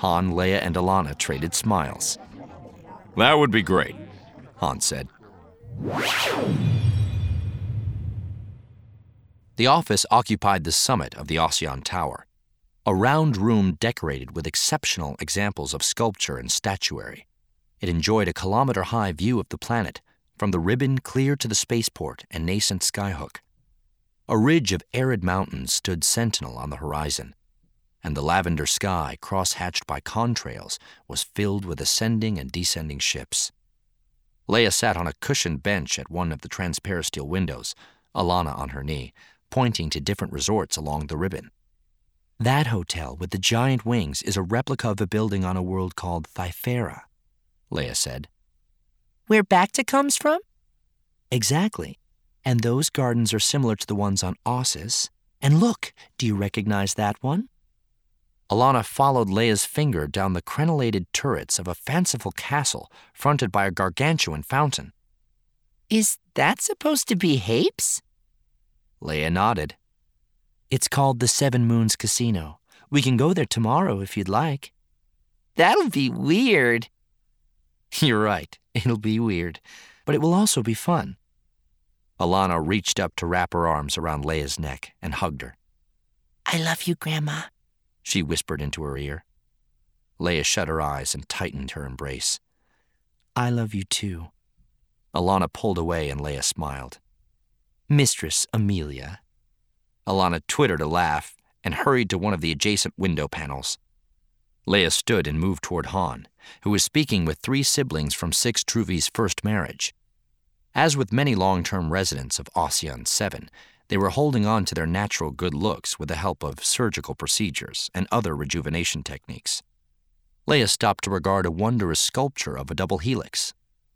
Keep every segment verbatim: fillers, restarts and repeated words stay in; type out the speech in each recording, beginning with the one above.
Han, Leia, and Allana traded smiles. That would be great, Han said. The office occupied the summit of the Osean Tower, a round room decorated with exceptional examples of sculpture and statuary. It enjoyed a kilometer-high view of the planet, from the ribbon clear to the spaceport and nascent skyhook. A ridge of arid mountains stood sentinel on the horizon, and the lavender sky, cross-hatched by contrails, was filled with ascending and descending ships. Leia sat on a cushioned bench at one of the transparisteel windows, Allana on her knee, pointing to different resorts along the ribbon. That hotel with the giant wings is a replica of a building on a world called Thyphera, Leia said. Where Bacta comes from? Exactly. And those gardens are similar to the ones on Ossus. And look, do you recognize that one? Allana followed Leia's finger down the crenellated turrets of a fanciful castle fronted by a gargantuan fountain. Is that supposed to be Hapes? Leia nodded. It's called the Seven Moons Casino. We can go there tomorrow if you'd like. That'll be weird. You're right. It'll be weird. But it will also be fun. Allana reached up to wrap her arms around Leia's neck and hugged her. I love you, Grandma, she whispered into her ear. Leia shut her eyes and tightened her embrace. I love you too. Allana pulled away and Leia smiled. Mistress Amelia. Allana twittered a laugh and hurried to one of the adjacent window panels. Leia stood and moved toward Han, who was speaking with three siblings from Six Truvy's first marriage. As with many long-term residents of Osean seven, they were holding on to their natural good looks with the help of surgical procedures and other rejuvenation techniques. Leia stopped to regard a wondrous sculpture of a double helix.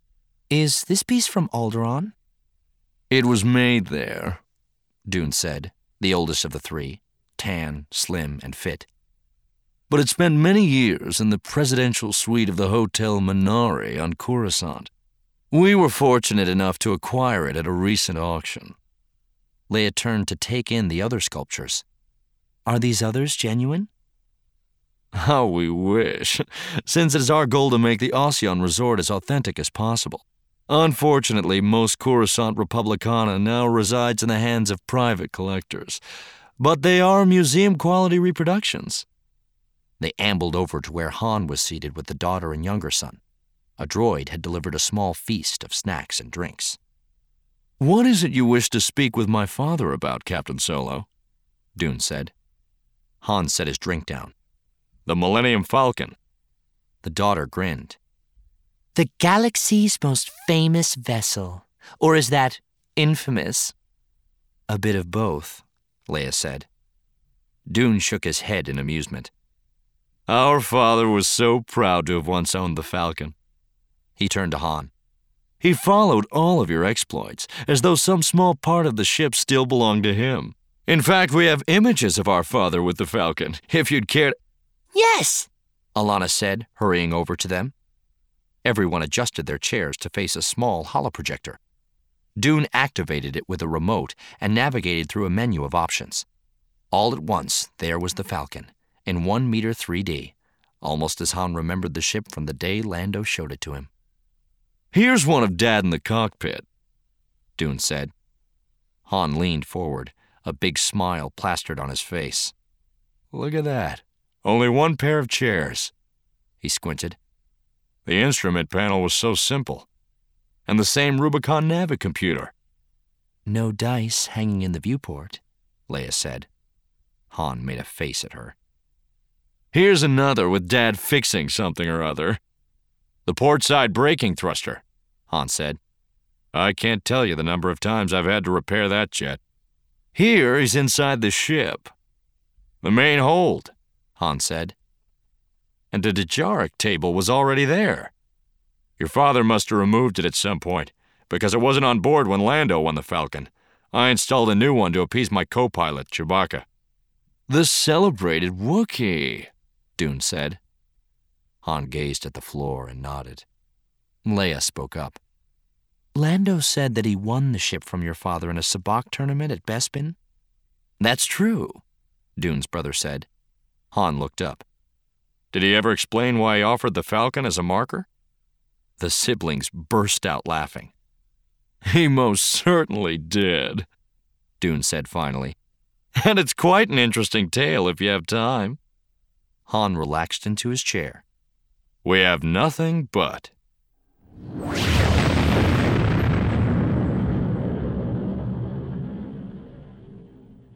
Is this piece from Alderaan? It was made there, Dune said, the oldest of the three, tan, slim, and fit. But it spent many years in the presidential suite of the Hotel Minari on Coruscant. We were fortunate enough to acquire it at a recent auction. Leia turned to take in the other sculptures. Are these others genuine? How we wish, since it is our goal to make the Osean resort as authentic as possible. Unfortunately, most Coruscant Republicana now resides in the hands of private collectors, but they are museum-quality reproductions. They ambled over to where Han was seated with the daughter and younger son. A droid had delivered a small feast of snacks and drinks. What is it you wish to speak with my father about, Captain Solo? Dune said. Han set his drink down. The Millennium Falcon. The daughter grinned. The galaxy's most famous vessel. Or is that infamous? A bit of both, Leia said. Dune shook his head in amusement. Our father was so proud to have once owned the Falcon. He turned to Han. He followed all of your exploits, as though some small part of the ship still belonged to him. In fact, we have images of our father with the Falcon, if you'd care to... Yes, Allana said, hurrying over to them. Everyone adjusted their chairs to face a small holoprojector. Dune activated it with a remote and navigated through a menu of options. All at once, there was the Falcon, in one meter three D, almost as Han remembered the ship from the day Lando showed it to him. Here's one of Dad in the cockpit, Dune said. Han leaned forward, a big smile plastered on his face. Look at that. Only one pair of chairs. He squinted. The instrument panel was so simple. And the same Rubicon Navicomputer. No dice hanging in the viewport, Leia said. Han made a face at her. Here's another with Dad fixing something or other. The port-side braking thruster, Han said. I can't tell you the number of times I've had to repair that jet. Here he's inside the ship. The main hold, Han said. And the Dejarik table was already there. Your father must have removed it at some point, because it wasn't on board when Lando won the Falcon. I installed a new one to appease my co-pilot, Chewbacca. The celebrated Wookiee, Dune said. Han gazed at the floor and nodded. Leia spoke up. Lando said that he won the ship from your father in a sabacc tournament at Bespin? That's true, Dune's brother said. Han looked up. Did he ever explain why he offered the falcon as a marker? The siblings burst out laughing. He most certainly did, Dune said finally. And it's quite an interesting tale if you have time. Han relaxed into his chair. We have nothing but